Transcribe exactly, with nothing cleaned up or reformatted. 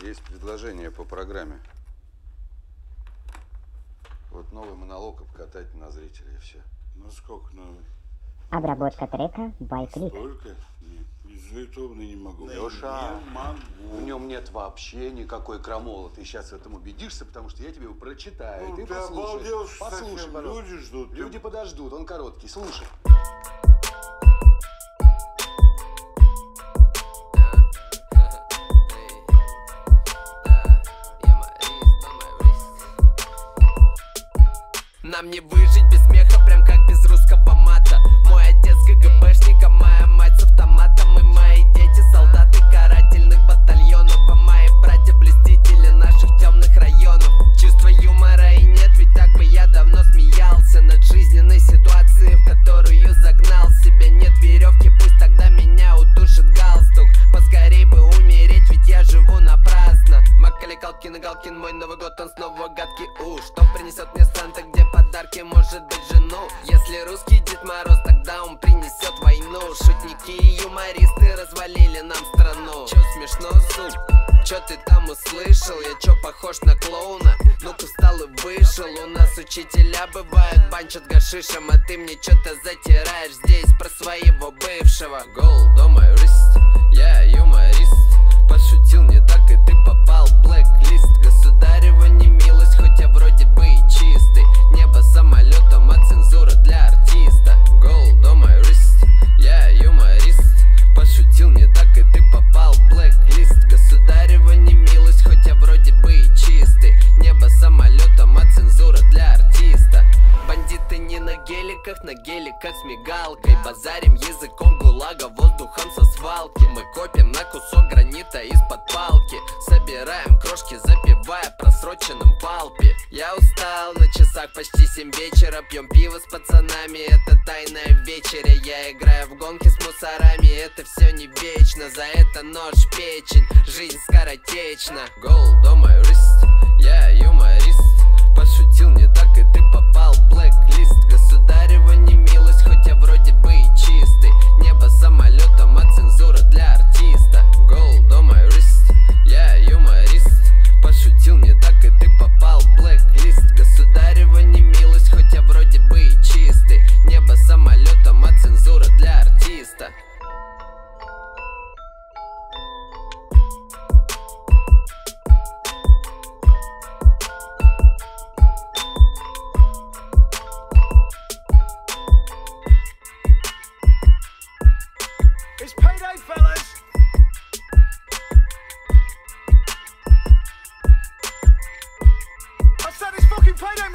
Есть предложение по программе. Вот новый монолог обкатать на зрителя и все. Ну сколько? Ну... Обработка трека байклик. Сколько? Нет, из ютуба не могу. Леша, не могу. в нем нет вообще никакой крамолы. Ты сейчас в этом убедишься, потому что я тебе его прочитаю. Ну, ты ты послушай. обалдел, Послушай, совсем. пожалуйста. Люди ждут. Люди ты... подождут, он короткий. Слушай. Нам не выжить без смеха, прям как без русского мата. Мой отец КГБшник, а моя мать с автоматом. И мои дети солдаты карательных батальонов. А мои братья блестители наших темных районов. Чувства юмора и нет, ведь так бы я давно смеялся над жизненной ситуацией, в которую загнал себя. Нет веревки, пусть тогда меня удушит галстук. Поскорей бы умереть, ведь я живу напрасно. Макали Калкин и Галкин, мой Новый год, он снова гадкий. У, что принесет мне Санта, где подарки, может быть, жену? Если русский Дед Мороз, тогда он принесет войну. Шутники и юмористы развалили нам страну. Чё смешно, суп? Чё ты там услышал? Я чё, похож на клоуна? Ну-ка встал и вышел. У нас учителя бывают, банчат гашишем, а ты мне чё-то затираешь здесь про своего бывшего. Гол, дома, юрист, я юморист. Пошутил не так, и ты попал в блэк-лист. Государева немилость, хоть я вроде бы и чистый. Небо самолетом, а цензура для артиста. Гол, дома, юрист, я юморист. Пошутил не так, и ты попал в блэк-лист. Государева немилость, хоть я вроде бы и чистый. Небо самолетом, а цензура для артиста. Бандиты не на геликах, на геликах с мигалкой. Базарим языком гулага, воздухом со свалки. Мы копим на кусок гранита из-под палки. Собираем крошки, запивая просроченным палпи. Я устал, на часах почти семь вечера. Пьем пиво с пацанами, это тайная вечеря. Я играю в гонки с мусорами, это все не вечно. За это нож в печень, жизнь скоротечна. Гол, дома, юрист, я юморист. Пошутил не так, и ты попал в блэк-лист. Государева немилость, хоть я вроде бы и чистый. Небо самолетом, а цензура для артиста. Гол, дома, юрист, я юморист. Пошутил не так, и ты попал в блэк-лист. Государева немилость, хоть я вроде бы и чистый. Небо самолетом, а цензура для артиста. It's payday, fellas! I said it's fucking payday,